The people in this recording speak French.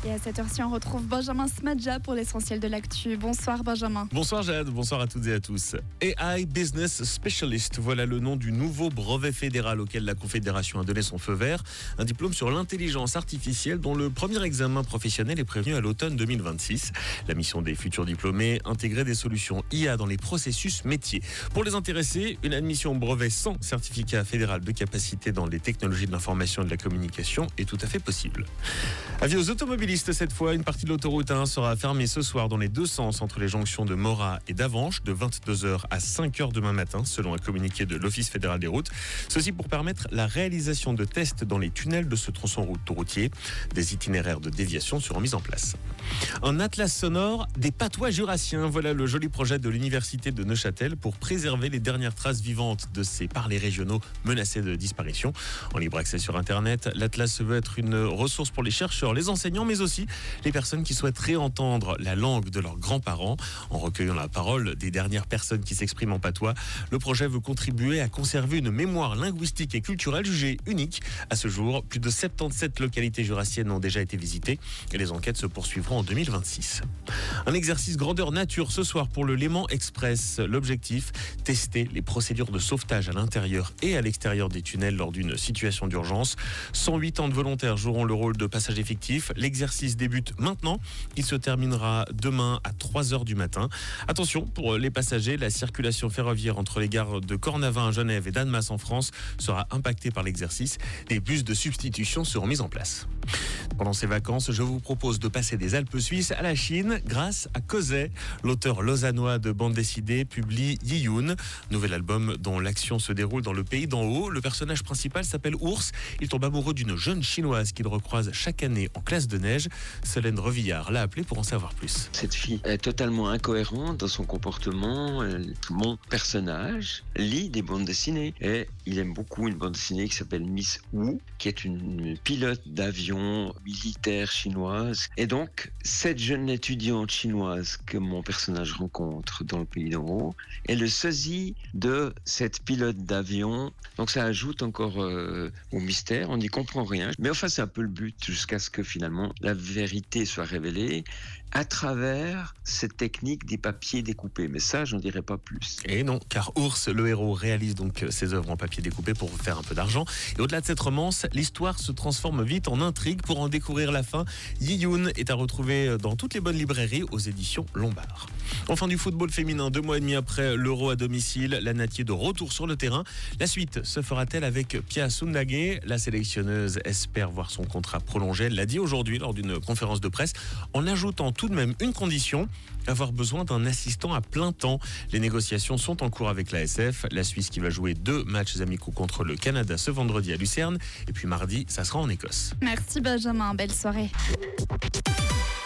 Et à cette heure-ci, on retrouve Benjamin Smadja pour l'essentiel de l'actu. Bonsoir Benjamin. Bonsoir Jade, bonsoir à toutes et à tous. AI Business Specialist, voilà le nom du nouveau brevet fédéral auquel la Confédération a donné son feu vert. Un diplôme sur l'intelligence artificielle dont le premier examen professionnel est prévenu à l'automne 2026. La mission des futurs diplômés, intégrer des solutions IA dans les processus métiers. Pour les intéressés, une admission au brevet sans certificat fédéral de capacité dans les technologies de l'information et de la communication est tout à fait possible. Avis aux automobilistes cette fois, une partie de l'autoroute 1 sera fermée ce soir dans les deux sens entre les jonctions de Morat et d'Avanches de 22h à 5h demain matin selon un communiqué de l'Office fédéral des routes. Ceci pour permettre la réalisation de tests dans les tunnels de ce tronçon autoroutier. Des itinéraires de déviation seront mis en place. Un atlas sonore des patois jurassiens, voilà le joli projet de l'université de Neuchâtel pour préserver les dernières traces vivantes de ces parlers régionaux menacés de disparition. En libre accès sur Internet, l'atlas se veut être une ressource pour les chercheurs, les enseignants, mais aussi les personnes qui souhaitent réentendre la langue de leurs grands-parents. En recueillant la parole des dernières personnes qui s'expriment en patois, le projet veut contribuer à conserver une mémoire linguistique et culturelle jugée unique. À ce jour, plus de 77 localités jurassiennes ont déjà été visitées et les enquêtes se poursuivront en 2026. Un exercice grandeur nature ce soir pour le Léman Express. L'objectif, tester les procédures de sauvetage à l'intérieur et à l'extérieur des tunnels lors d'une situation d'urgence. 108 ans de volontaires joueront le rôle de passagers fictifs. L'exercice débute maintenant. Il se terminera demain à 3h du matin. Attention, pour les passagers, la circulation ferroviaire entre les gares de Cornavin à Genève et d'Annemasse en France sera impactée par l'exercice. Des bus de substitution seront mis en place. Pendant ces vacances, je vous propose de passer des Alpes suisses à la Chine grâce à Cosé. L'auteur lausannois de bande dessinée publie Yiyun, nouvel album dont l'action se déroule dans le pays d'en haut. Le personnage principal s'appelle Ours. Il tombe amoureux d'une jeune chinoise qu'il recroise chaque année en classe de neige. Solène Revillard l'a appelé pour en savoir plus. Cette fille est totalement incohérente dans son comportement. Mon personnage lit des bandes dessinées et il aime beaucoup une bande dessinée qui s'appelle Miss Wu, qui est une pilote d'avion militaire chinoise. Et donc, cette jeune étudiante chinoise que mon personnage rencontre dans le pays d'en haut est le sosie de cette pilote d'avion. Donc ça ajoute encore au mystère, on n'y comprend rien. Mais enfin, c'est un peu le but jusqu'à ce que finalement la vérité soit révélée à travers cette technique des papiers découpés. Mais ça, j'en dirai pas plus. Et non, car Ours, le héros, réalise donc ses œuvres en papier découpé pour faire un peu d'argent. Et au-delà de cette romance, l'histoire se transforme vite en intrigue. Pour en découvrir la fin, Yiyun est à retrouver dans toutes les bonnes librairies aux éditions Lombard. Enfin, du football féminin, 2 mois et demi après l'Euro à domicile, la Natier de retour sur le terrain. La suite se fera-t-elle avec Pia Sundhage? La sélectionneuse espère voir son contrat prolongé. Elle l'a dit aujourd'hui lors d'une conférence de presse, en ajoutant tout de même une condition, avoir besoin d'un assistant à plein temps. Les négociations sont en cours avec l'ASF. La Suisse qui va jouer 2 matchs amicaux contre le Canada ce vendredi à Lucerne. Et puis mardi, ça sera en Écosse. Merci Benjamin, belle soirée.